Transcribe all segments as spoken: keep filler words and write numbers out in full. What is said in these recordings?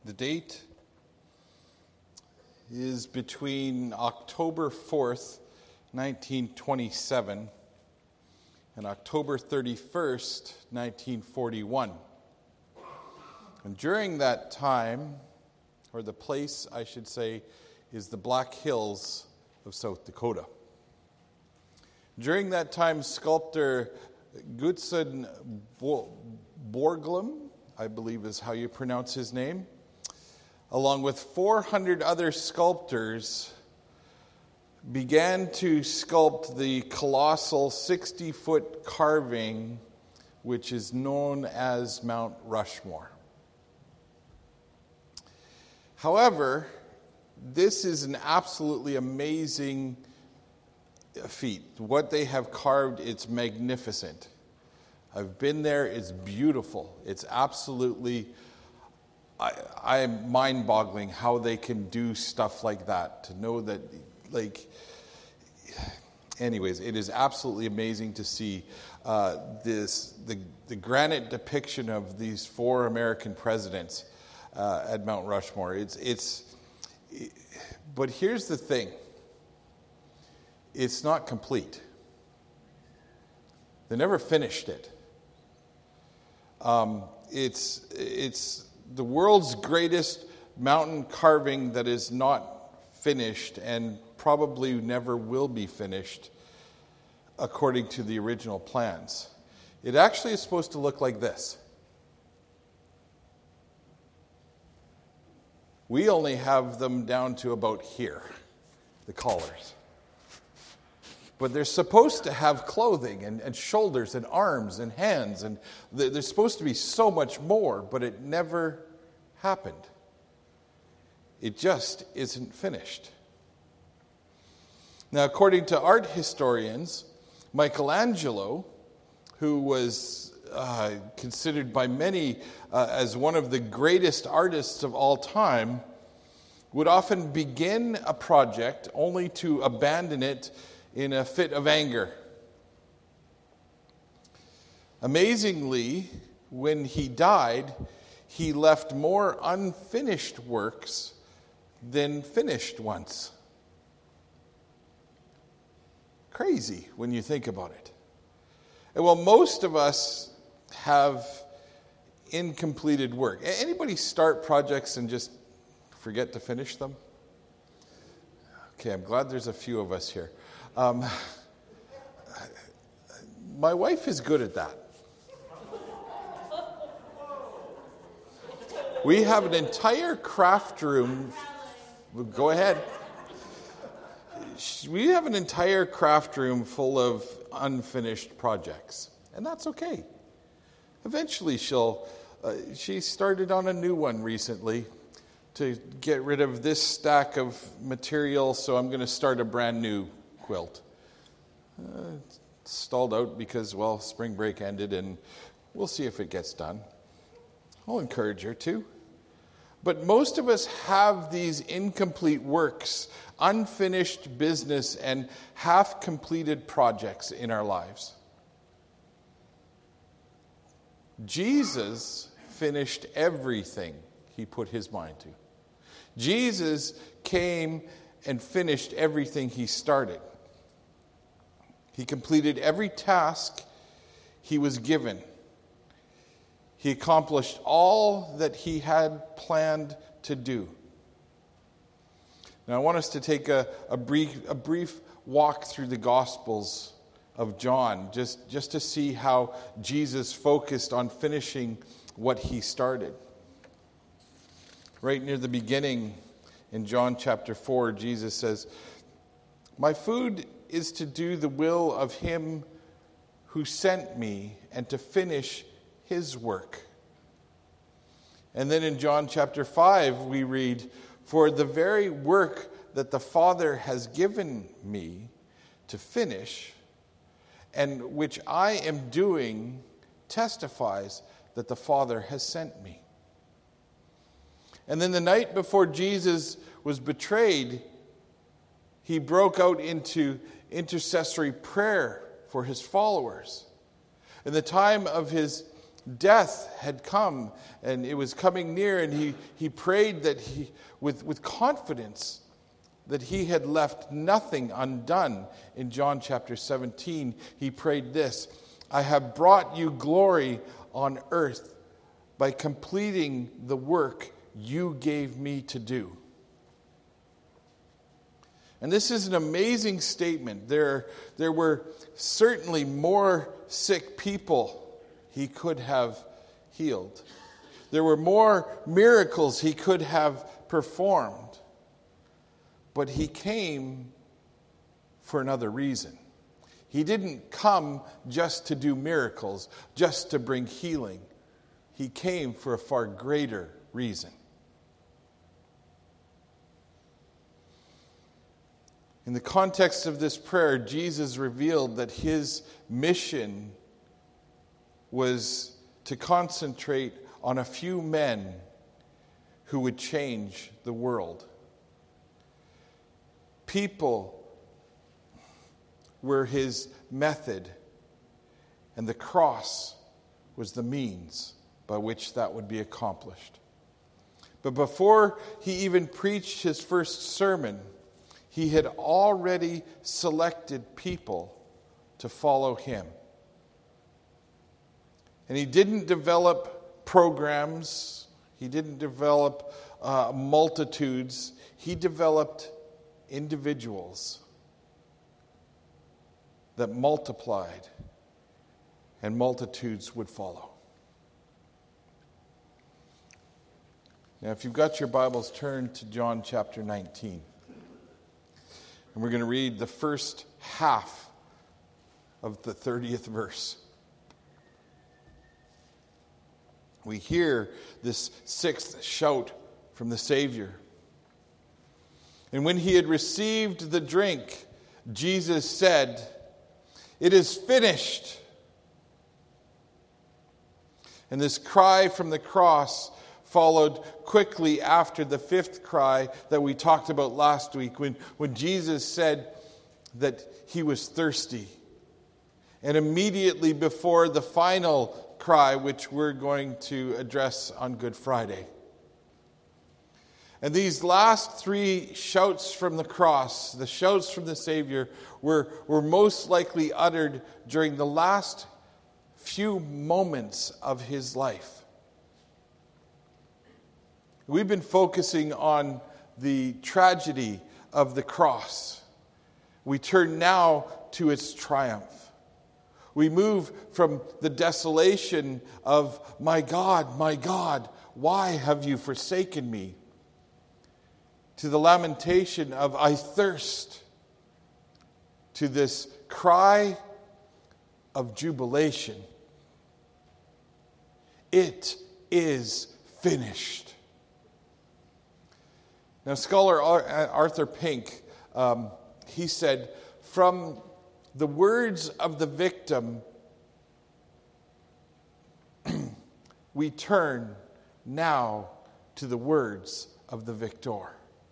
The date is between October fourth, nineteen twenty-seven and October thirty-first, nineteen forty-one. And during that time, or the place, I should say, is the Black Hills of South Dakota. During that time, sculptor Gutzon Borglum, I believe is how you pronounce his name, along with four hundred other sculptors, began to sculpt the colossal sixty-foot carving which is known as Mount Rushmore. However, this is an absolutely amazing feat. What they have carved, it's magnificent. I've been there, it's beautiful. It's absolutely, I, I am mind-boggling how they can do stuff like that. To know that, like, anyways, it is absolutely amazing to see uh, this the, the granite depiction of these four American presidents uh, at Mount Rushmore. It's it's, it, but here's the thing. It's not complete. They never finished it. Um, it's it's the world's greatest mountain carving that is not finished and probably never will be finished according to the original plans. It actually is supposed to look like this. We only have them down to about here, the collars. But they're supposed to have clothing and, and shoulders and arms and hands, and there's supposed to be so much more, but it never happened. It just isn't finished. Now, according to art historians, Michelangelo, who was uh, considered by many uh, as one of the greatest artists of all time, would often begin a project only to abandon it in a fit of anger. Amazingly, when he died, he left more unfinished works than finished ones. Crazy when you think about it. And well, most of us have incompleted work. Anybody start projects and just forget to finish them? Okay, I'm glad there's a few of us here. Um, my wife is good at that. We have an entire craft room. Go ahead. We have an entire craft room full of unfinished projects, and that's okay. Eventually, she'll. Uh, she started on a new one recently to get rid of this stack of material, so I'm going to start a brand new quilt. Uh, stalled out because, well, spring break ended, and we'll see if it gets done. I'll encourage her to. But most of us have these incomplete works, unfinished business, and half-completed projects in our lives. Jesus finished everything he put his mind to. Jesus came and finished everything he started. He completed every task he was given. He accomplished all that he had planned to do. Now I want us to take a, a brief a brief walk through the Gospels of John, just, just to see how Jesus focused on finishing what he started. Right near the beginning in John chapter four, Jesus says, "My food is to do the will of him who sent me and to finish his work." And then in John chapter five, we read, "For the very work that the Father has given me to finish, and which I am doing, testifies that the Father has sent me." And then the night before Jesus was betrayed, he broke out into intercessory prayer for his followers. In the time of his death had come and it was coming near, and he, he prayed that he, with, with confidence, that he had left nothing undone. In John chapter seventeen, he prayed this: I have brought you glory on earth by completing the work you gave me to do. And this is an amazing statement. There, there were certainly more sick people he could have healed. There were more miracles he could have performed. But he came for another reason. He didn't come just to do miracles, just to bring healing. He came for a far greater reason. In the context of this prayer, Jesus revealed that his mission was to concentrate on a few men who would change the world. People were his method, and the cross was the means by which that would be accomplished. But before he even preached his first sermon, he had already selected people to follow him. And he didn't develop programs. He didn't develop uh, multitudes. He developed individuals that multiplied, and multitudes would follow. Now, if you've got your Bibles, turn to John chapter nineteen. And we're going to read the first half of the thirtieth verse. We hear this sixth shout from the Savior. And when he had received the drink, Jesus said, "It is finished." And this cry from the cross followed quickly after the fifth cry that we talked about last week, when, when Jesus said that he was thirsty. And immediately before the final cry, which we're going to address on Good Friday. And these last three shouts from the cross, the shouts from the Savior, were, were most likely uttered during the last few moments of his life. We've been focusing on the tragedy of the cross. We turn now to its triumph. We move from the desolation of, "My God, my God, why have you forsaken me?" to the lamentation of, "I thirst," to this cry of jubilation. It is finished. Now, scholar Arthur Pink, um, he said, from the words of the victim, we turn now to the words of the victor.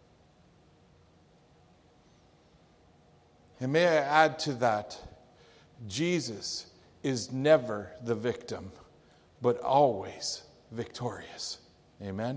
And may I add to that, Jesus is never the victim, but always victorious. Amen?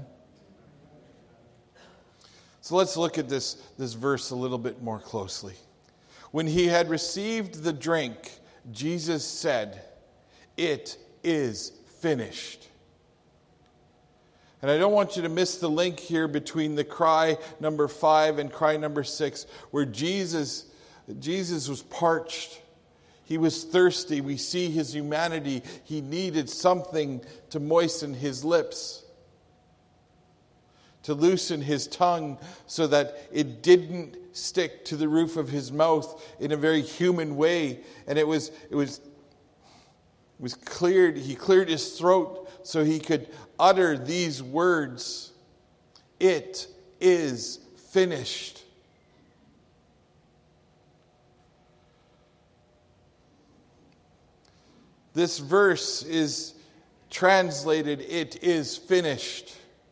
So let's look at this, this verse a little bit more closely. When he had received the drink, Jesus said, "It is finished." And I don't want you to miss the link here between the cry number five and cry number six, where Jesus, Jesus was parched. He was thirsty. We see his humanity. He needed something to moisten his lips, to loosen his tongue so that it didn't stick to the roof of his mouth in a very human way. And it was it was, it was cleared. He cleared his throat so he could utter these words: "It is finished." This verse is translated, "It is finished."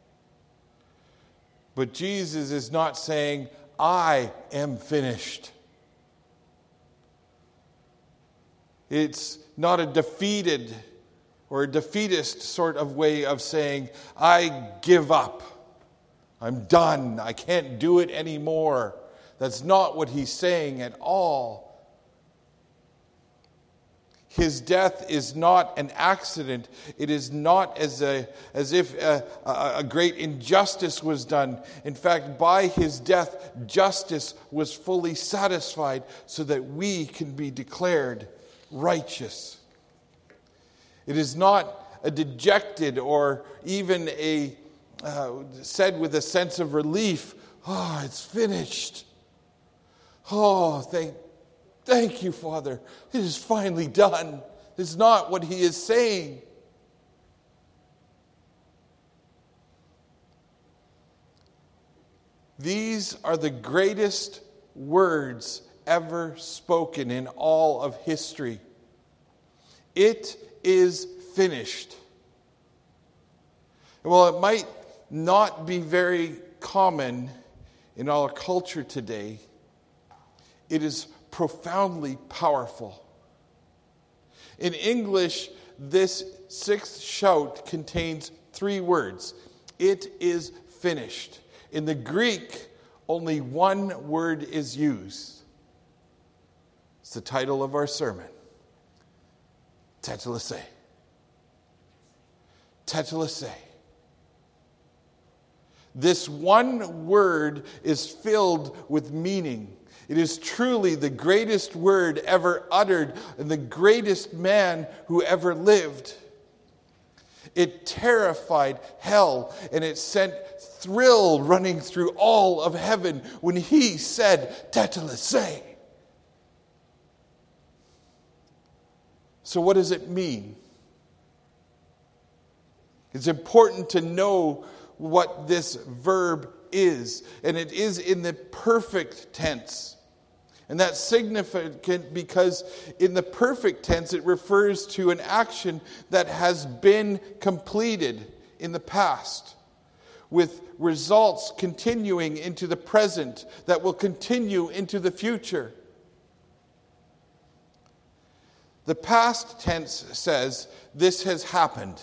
But Jesus is not saying, "I am finished." It's not a defeated or a defeatist sort of way of saying, I give up. I'm done. I can't do it anymore. That's not what he's saying at all. His death is not an accident. It is not as, a, as if a, a, a great injustice was done. In fact, by his death, justice was fully satisfied so that we can be declared righteous. It is not a dejected or even a uh, said with a sense of relief, oh, it's finished. Oh, thank Thank you, Father. It is finally done. It's not what he is saying. These are the greatest words ever spoken in all of history. It is finished. Well, it might not be very common in our culture today. It is profoundly powerful. In English, this sixth shout contains three words. It is finished. In the Greek, only one word is used. It's the title of our sermon. Tetelestai. Tetelestai. This one word is filled with meaning. It is truly the greatest word ever uttered and the greatest man who ever lived. It terrified hell and it sent thrill running through all of heaven when he said, Tetelestai. So what does it mean? It's important to know what this verb is, and it is in the perfect tense. And that's significant because in the perfect tense it refers to an action that has been completed in the past, with results continuing into the present that will continue into the future. The past tense says, this has happened.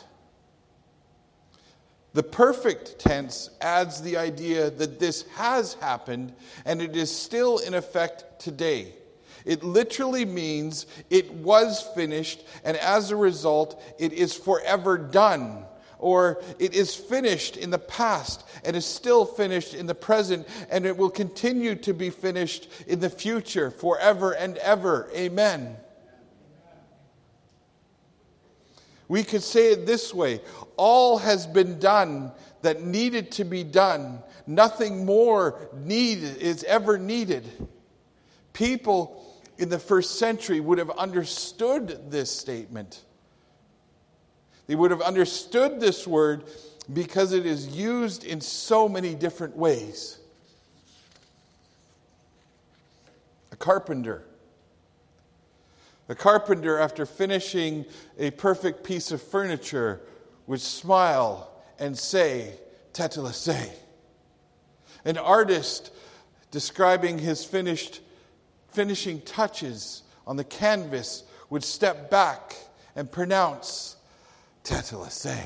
The perfect tense adds the idea that this has happened and it is still in effect today. It literally means it was finished and as a result it is forever done. Or it is finished in the past and is still finished in the present and it will continue to be finished in the future forever and ever. Amen. We could say it this way. All has been done that needed to be done. Nothing more needed is ever needed. People in the first century would have understood this statement. They would have understood this word because it is used in so many different ways. A carpenter. A carpenter, after finishing a perfect piece of furniture, would smile and say, Tetelestai. An artist describing his finished finishing touches on the canvas would step back and pronounce, Tetelestai.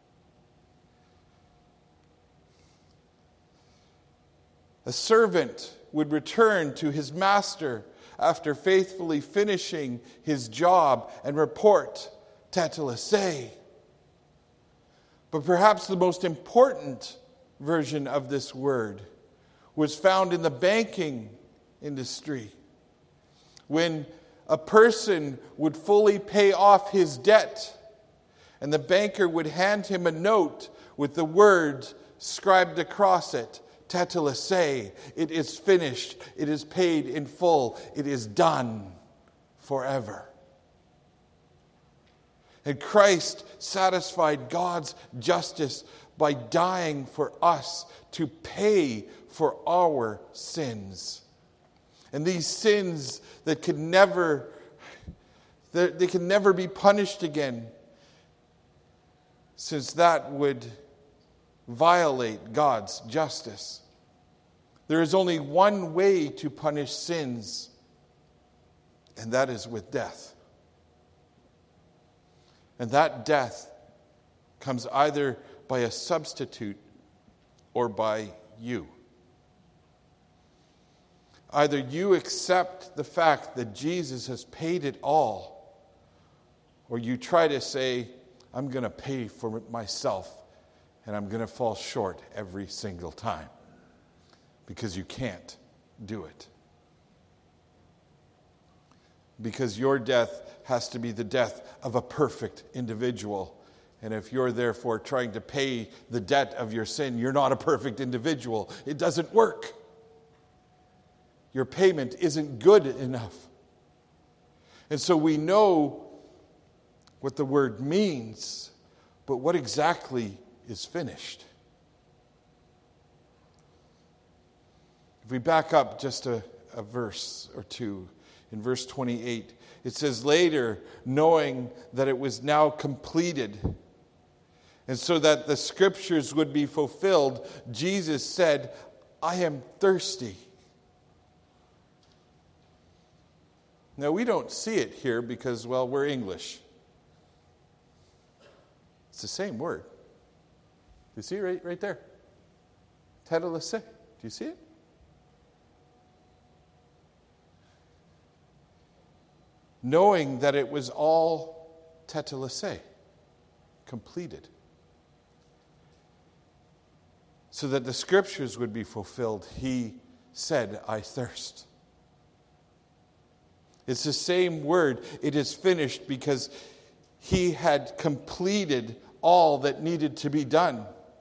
A servant would return to his master after faithfully finishing his job and report, Tetelestai. But perhaps the most important version of this word was found in the banking industry. When a person would fully pay off his debt, and the banker would hand him a note with the word scribed across it, Tetelestai, it is finished, it is paid in full, it is done forever. And Christ satisfied God's justice by dying for us to pay for our sins. And these sins that could never, they can never be punished again, since that would violate God's justice. There is only one way to punish sins, and that is with death. And that death comes either by a substitute or by you. Either you accept the fact that Jesus has paid it all, or you try to say, I'm going to pay for it myself, and I'm going to fall short every single time, because you can't do it. Because your death has to be the death of a perfect individual. And if you're therefore trying to pay the debt of your sin, you're not a perfect individual. It doesn't work. Your payment isn't good enough. And so we know what the word means, but what exactly is finished? If we back up just a, a verse or two, in verse twenty-eight, it says, later, knowing that it was now completed, and so that the scriptures would be fulfilled, Jesus said, I am thirsty. Now, we don't see it here because, well, we're English. It's the same word. Do you see it right, right there? Tetelestai. Do you see it? Knowing that it was all tetelestai, completed. So that the scriptures would be fulfilled, he said, I thirst. It's the same word. It is finished because he had completed all that needed to be done.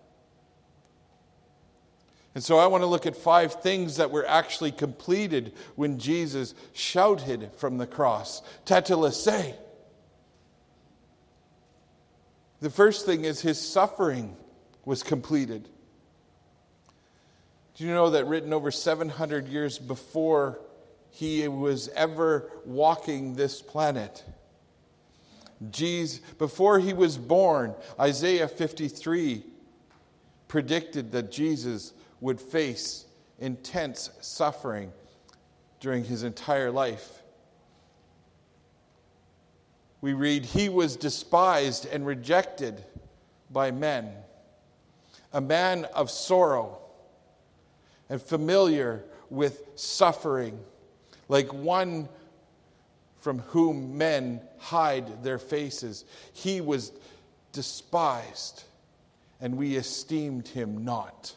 And so I want to look at five things that were actually completed when Jesus shouted from the cross, Tetelestai. The first thing is his suffering was completed. Do you know that written over seven hundred years before he was ever walking this planet, Jesus, before he was born, Isaiah fifty-three predicted that Jesus would face intense suffering during his entire life. We read, he was despised and rejected by men, a man of sorrow and familiar with suffering, like one from whom men hide their faces. He was despised, and we esteemed him not.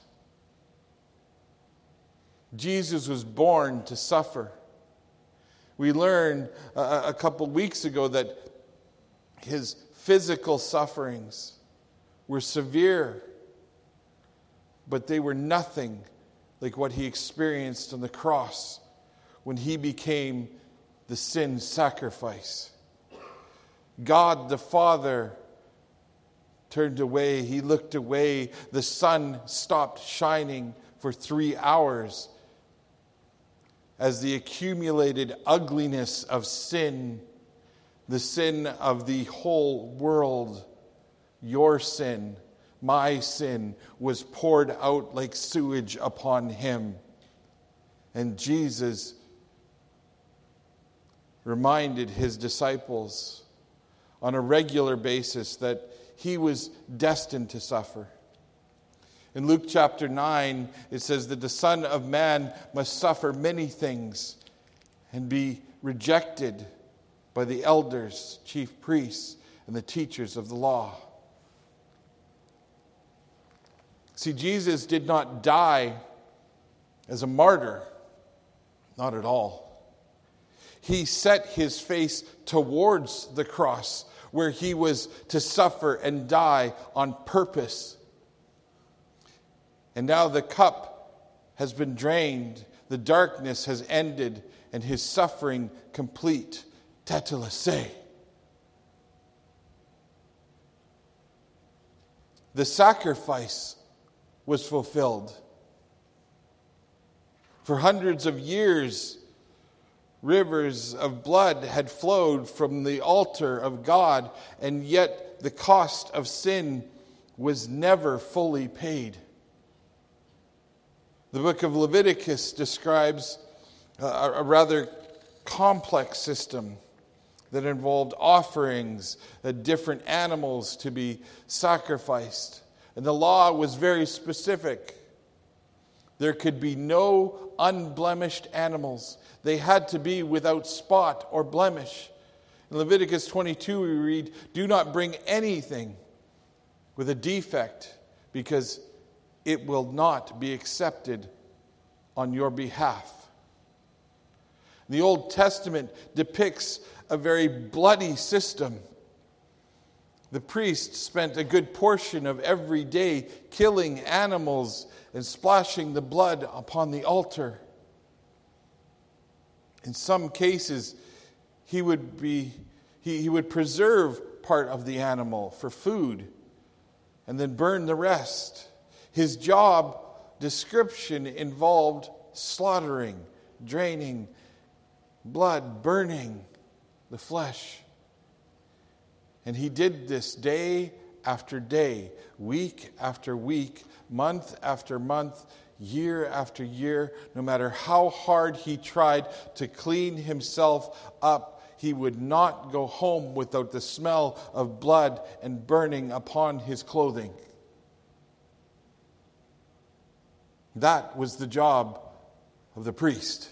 Jesus was born to suffer. We learned a, a couple weeks ago that his physical sufferings were severe, but they were nothing like what he experienced on the cross when he became the sin sacrifice. God the Father turned away. He looked away. The sun stopped shining for three hours as the accumulated ugliness of sin, the sin of the whole world, your sin, my sin, was poured out like sewage upon him. And Jesus reminded his disciples on a regular basis that he was destined to suffer. In Luke chapter nine, it says that the Son of Man must suffer many things and be rejected by the elders, chief priests, and the teachers of the law. See, Jesus did not die as a martyr. Not at all. He set his face towards the cross, where he was to suffer and die on purpose. And now the cup has been drained, the darkness has ended, and his suffering complete. Tetelestai. The sacrifice was fulfilled. For hundreds of years, rivers of blood had flowed from the altar of God, and yet the cost of sin was never fully paid. The book of Leviticus describes a, a rather complex system that involved offerings, uh, different animals to be sacrificed. And the law was very specific. There could be no unblemished animals. They had to be without spot or blemish. In Leviticus twenty-two, we read, "Do not bring anything with a defect, because it will not be accepted on your behalf." The Old Testament depicts a very bloody system. The priest spent a good portion of every day killing animals and splashing the blood upon the altar. In some cases, he would be he, he would preserve part of the animal for food and then burn the rest. His job description involved slaughtering, draining blood, burning the flesh. And he did this day after day, week after week, month after month, year after year. No matter how hard he tried to clean himself up, he would not go home without the smell of blood and burning upon his clothing. That was the job of the priest.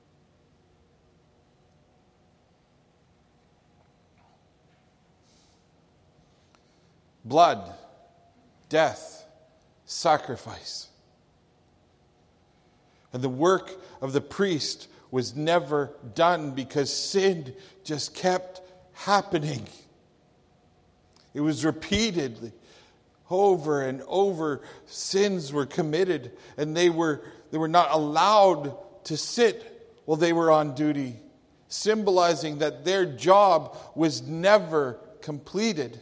Blood, death, sacrifice. And the work of the priest was never done because sin just kept happening. It was repeatedly, over and over, sins were committed, and they were they were not allowed to sit while they were on duty, symbolizing that their job was never completed.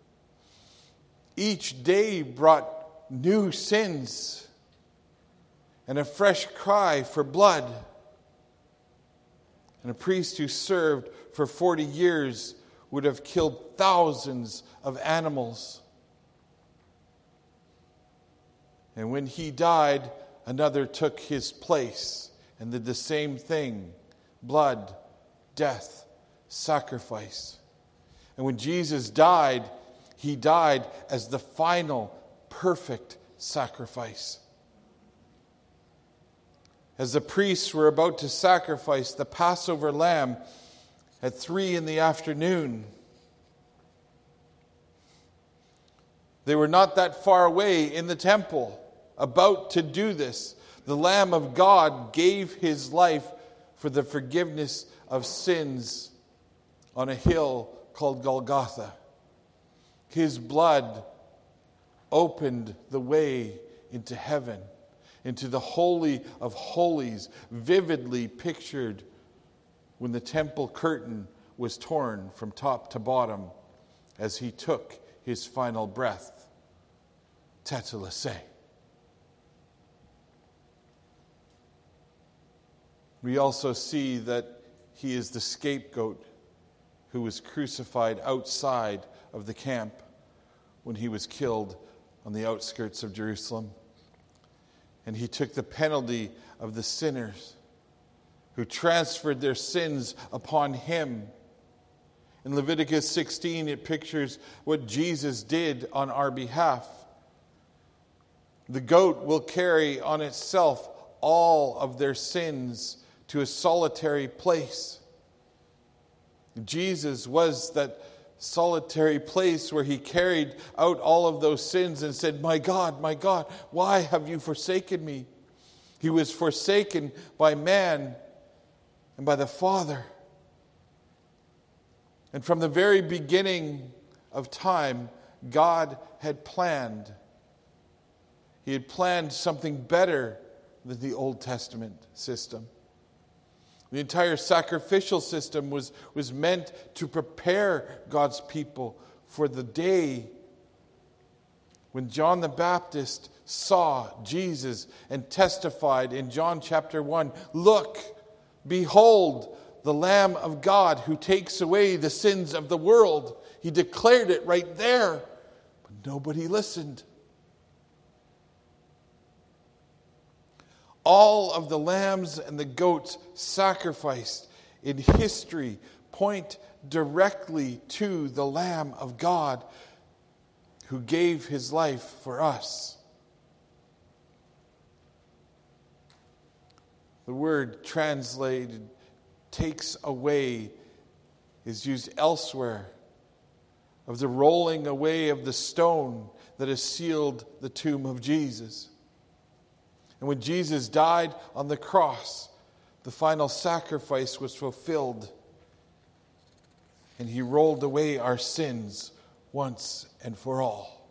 Each day brought new sins and a fresh cry for blood. And a priest who served for forty years would have killed thousands of animals. And when he died, another took his place and did the same thing: blood, death, sacrifice. And when Jesus died, he died as the final, perfect sacrifice. As the priests were about to sacrifice the Passover lamb at three in the afternoon, they were not that far away in the temple, about to do this. The Lamb of God gave his life for the forgiveness of sins on a hill called Golgotha. His blood opened the way into heaven, into the Holy of Holies, vividly pictured when the temple curtain was torn from top to bottom as he took his final breath. Tetelestai. We also see that he is the scapegoat who was crucified outside of the camp when he was killed on the outskirts of Jerusalem. And he took the penalty of the sinners who transferred their sins upon him. In Leviticus sixteen, it pictures what Jesus did on our behalf. The goat will carry on itself all of their sins to a solitary place. Jesus was that solitary place where he carried out all of those sins and said, "My God, my God, why have you forsaken me?" He was forsaken by man and by the Father. And from the very beginning of time, God had planned. He had planned something better than the Old Testament system. The entire sacrificial system was, was meant to prepare God's people for the day when John the Baptist saw Jesus and testified in John chapter one, "Look, behold, the Lamb of God who takes away the sins of the world." He declared it right there, but nobody listened. All of the lambs and the goats sacrificed in history point directly to the Lamb of God who gave his life for us. The word translated takes away is used elsewhere of the rolling away of the stone that has sealed the tomb of Jesus. And when Jesus died on the cross, the final sacrifice was fulfilled, and he rolled away our sins once and for all.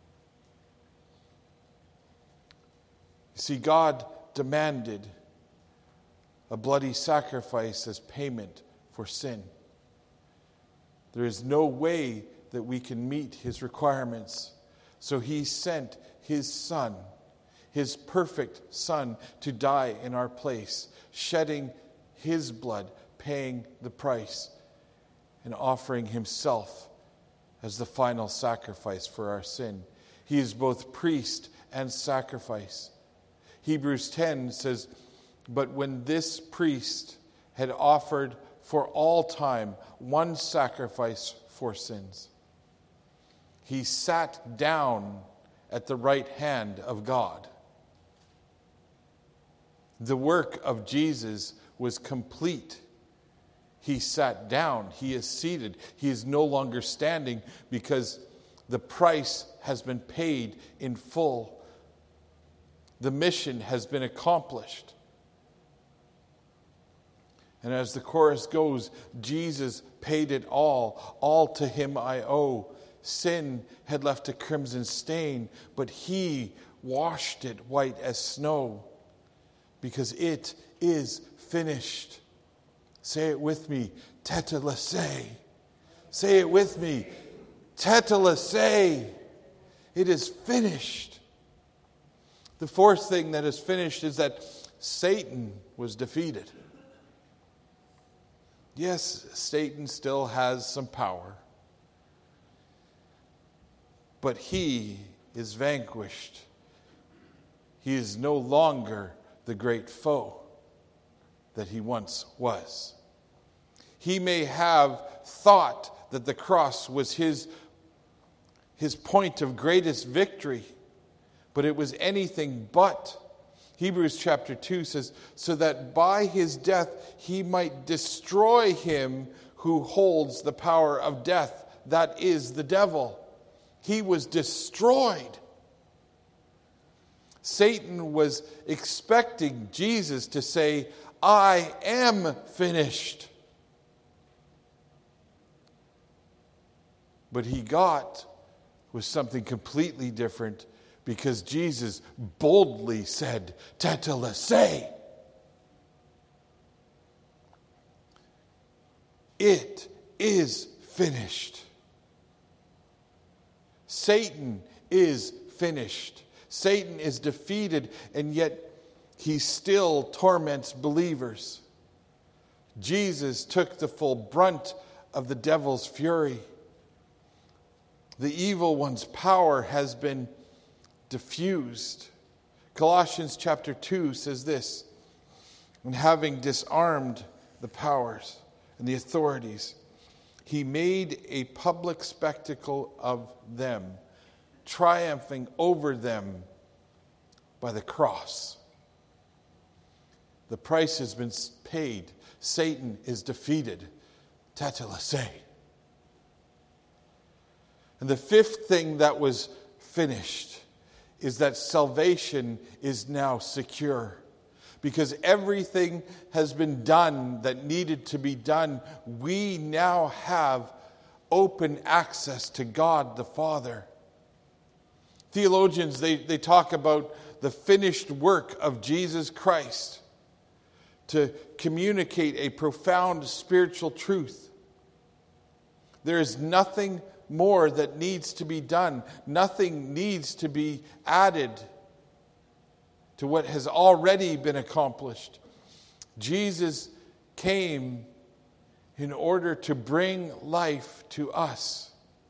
You see, God demanded a bloody sacrifice as payment for sin. There is no way that we can meet his requirements. So he sent his Son, his perfect Son, to die in our place, shedding his blood, paying the price, and offering himself as the final sacrifice for our sin. He is both priest and sacrifice. Hebrews ten says, "But when this priest had offered for all time one sacrifice for sins, he sat down at the right hand of God." The work of Jesus was complete. He sat down. He is seated. He is no longer standing because the price has been paid in full. The mission has been accomplished. And as the chorus goes, Jesus paid it all. All to him I owe. Sin had left a crimson stain, but he washed it white as snow, because it is finished. Say it with me, tetelestai. Say it with me, tetelestai. It is finished. The fourth thing that is finished is that Satan was defeated. Yes, Satan still has some power, but he is vanquished. He is no longer the great foe that he once was. He may have thought that the cross was his, his point of greatest victory, but it was anything but. Hebrews chapter two says, "So that by his death he might destroy him who holds the power of death, that is the devil." He was destroyed. Satan was expecting Jesus to say, "I am finished." But he got was something completely different, because Jesus boldly said, "Tetelestai." It is finished. Satan is finished. Satan is defeated, and yet he still torments believers. Jesus took the full brunt of the devil's fury. The evil one's power has been diffused. Colossians chapter two says this, "And having disarmed the powers and the authorities, he made a public spectacle of them, triumphing over them by the cross." The price has been paid. Satan is defeated. Tetelestai. And the fifth thing that was finished is that salvation is now secure. Because everything has been done that needed to be done, we now have open access to God the Father. Theologians, they, they talk about the finished work of Jesus Christ to communicate a profound spiritual truth. There is nothing more that needs to be done. Nothing needs to be added to what has already been accomplished. Jesus came in order to bring life to us.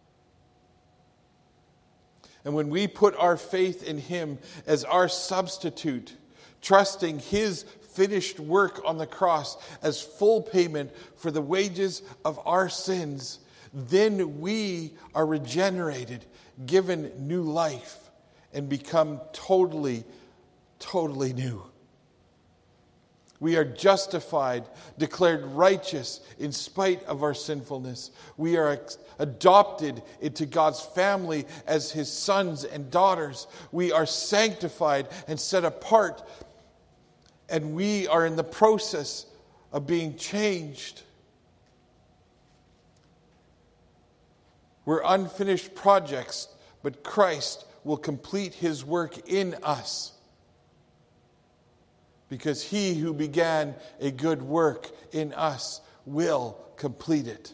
And when we put our faith in him as our substitute, trusting his finished work on the cross as full payment for the wages of our sins, then we are regenerated, given new life, and become totally, totally new. We are justified, declared righteous in spite of our sinfulness. We are adopted into God's family as His sons and daughters. We are sanctified and set apart, and we are in the process of being changed. We're unfinished projects, but Christ will complete His work in us. Because He who began a good work in us will complete it.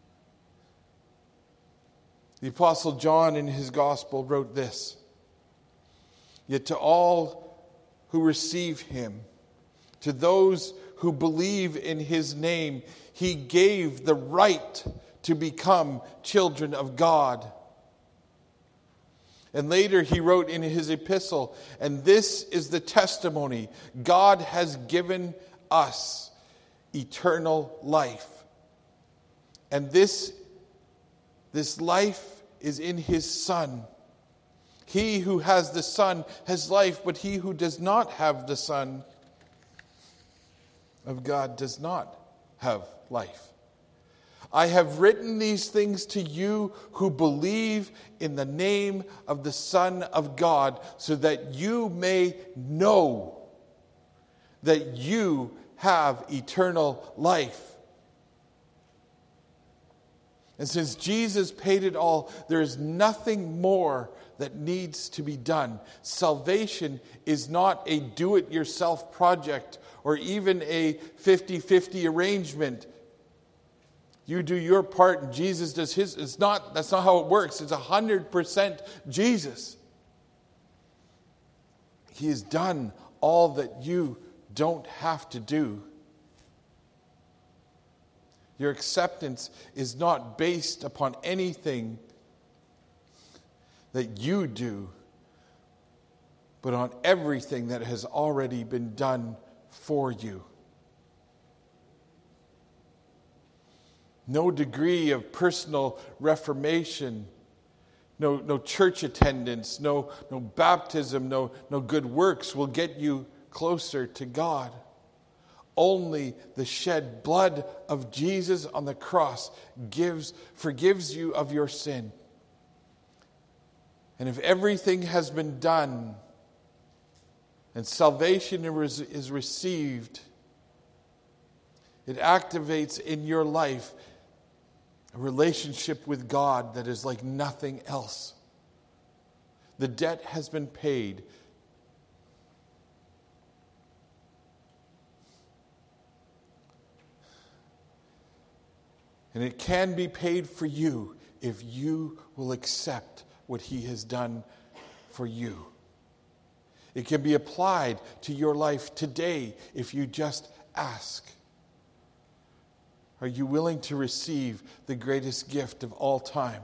The Apostle John in his Gospel wrote this: "Yet to all who receive Him, to those who believe in His name, He gave the right to become children of God." And later he wrote in his epistle, "And this is the testimony: God has given us eternal life. And this, this life is in His Son. He who has the Son has life, but he who does not have the Son of God does not have life. I have written these things to you who believe in the name of the Son of God, so that you may know that you have eternal life." And since Jesus paid it all, there is nothing more that needs to be done. Salvation is not a do-it-yourself project or even a fifty-fifty arrangement. You do your part and Jesus does His. It's not, that's not how it works. It's one hundred percent Jesus. He has done all that you don't have to do. Your acceptance is not based upon anything that you do, but on everything that has already been done for you. No degree of personal reformation, no, no church attendance, no, no baptism, no, no good works will get you closer to God. Only the shed blood of Jesus on the cross gives, forgives you of your sin. And if everything has been done and salvation is received, it activates in your life a relationship with God that is like nothing else. The debt has been paid. And it can be paid for you if you will accept what He has done for you. It can be applied to your life today if you just ask. Are you willing to receive the greatest gift of all time?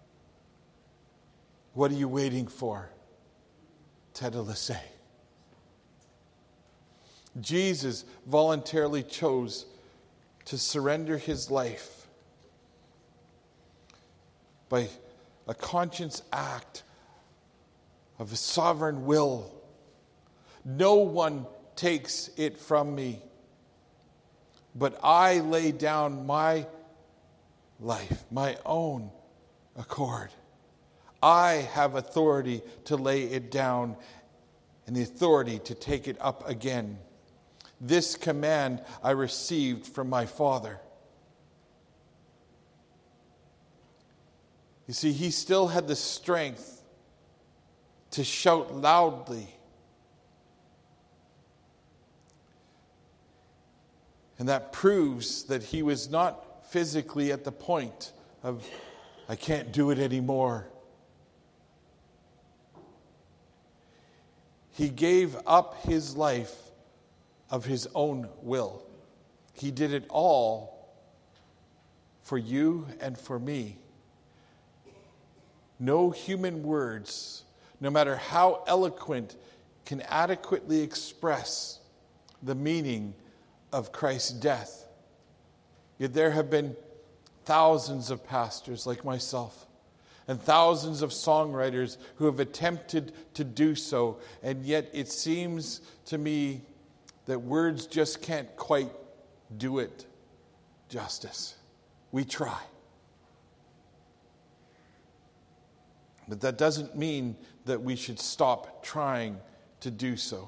What are you waiting for? Tetelestai. Jesus voluntarily chose to surrender His life by a conscious act of a sovereign will. No one takes it from me, but I lay down my life, my own accord. I have authority to lay it down and the authority to take it up again. This command I received from my Father. You see, He still had the strength to shout loudly. And that proves that He was not physically at the point of, I can't do it anymore. He gave up His life of His own will. He did it all for you and for me. No human words, no matter how eloquent, can adequately express the meaning of Christ's death. Yet there have been thousands of pastors like myself and thousands of songwriters who have attempted to do so, and yet it seems to me that words just can't quite do it justice. We try. But that doesn't mean that we should stop trying to do so.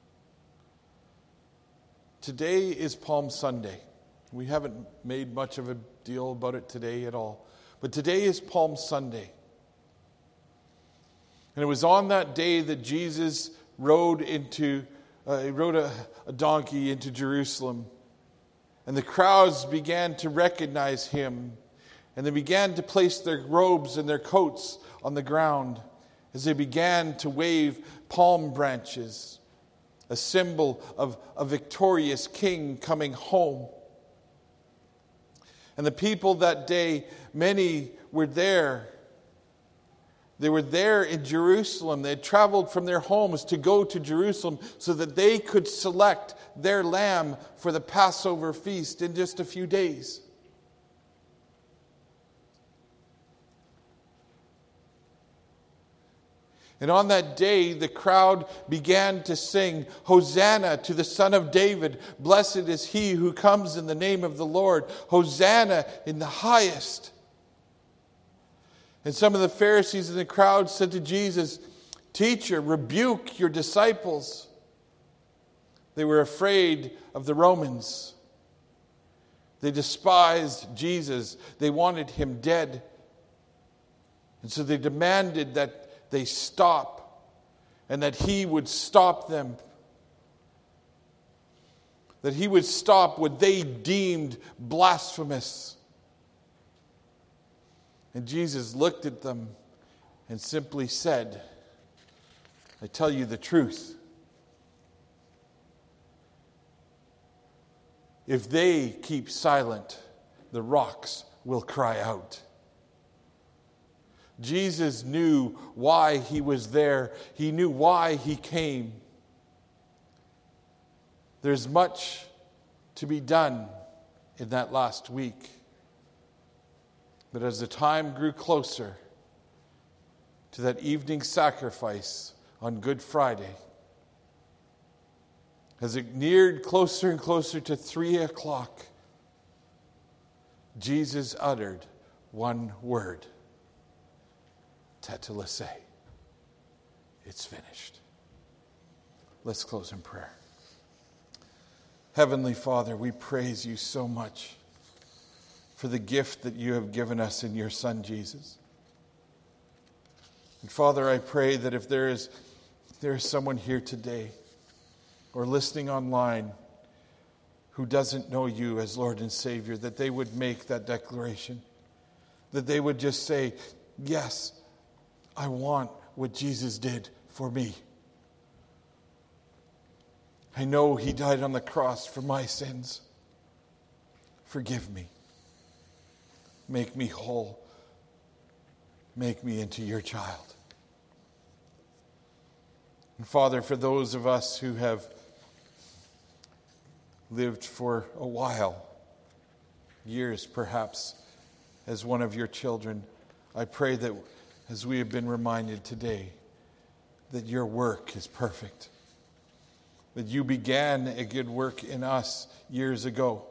Today is Palm Sunday. We haven't made much of a deal about it today at all. But today is Palm Sunday. And it was on that day that Jesus rode into, uh, he rode a, a donkey into Jerusalem. And the crowds began to recognize him. And they began to place their robes and their coats on the ground as they began to wave palm branches, a symbol of a victorious king coming home. And the people that day, many were there. They were there in Jerusalem. They had traveled from their homes to go to Jerusalem so that they could select their lamb for the Passover feast in just a few days. And on that day, the crowd began to sing, Hosanna to the Son of David. Blessed is he who comes in the name of the Lord. Hosanna in the highest. And some of the Pharisees in the crowd said to Jesus, Teacher, rebuke your disciples. They were afraid of the Romans. They despised Jesus. They wanted him dead. And so they demanded that they stop, and that he would stop them. That he would stop what they deemed blasphemous. And Jesus looked at them and simply said, I tell you the truth. If they keep silent, the rocks will cry out. Jesus knew why he was there. He knew why he came. There's much to be done in that last week. But as the time grew closer to that evening sacrifice on Good Friday, as it neared closer and closer to three o'clock, Jesus uttered one word. Tetelestai. It's finished. Let's close in prayer. Heavenly Father, we praise you so much for the gift that you have given us in your Son, Jesus. And Father, I pray that if there is, if there is someone here today or listening online who doesn't know you as Lord and Savior, that they would make that declaration, that they would just say, yes, I want what Jesus did for me. I know he died on the cross for my sins. Forgive me. Make me whole. Make me into your child. And Father, for those of us who have lived for a while, years perhaps, as one of your children, I pray that as we have been reminded today, that your work is perfect. That you began a good work in us years ago.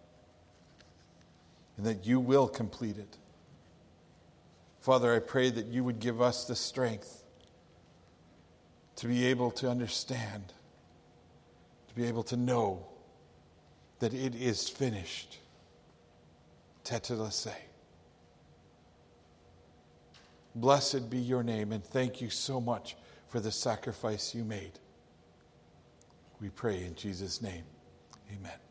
And that you will complete it. Father, I pray that you would give us the strength to be able to understand, to be able to know that it is finished. Tetelestai. Blessed be your name, and thank you so much for the sacrifice you made. We pray in Jesus' name. Amen.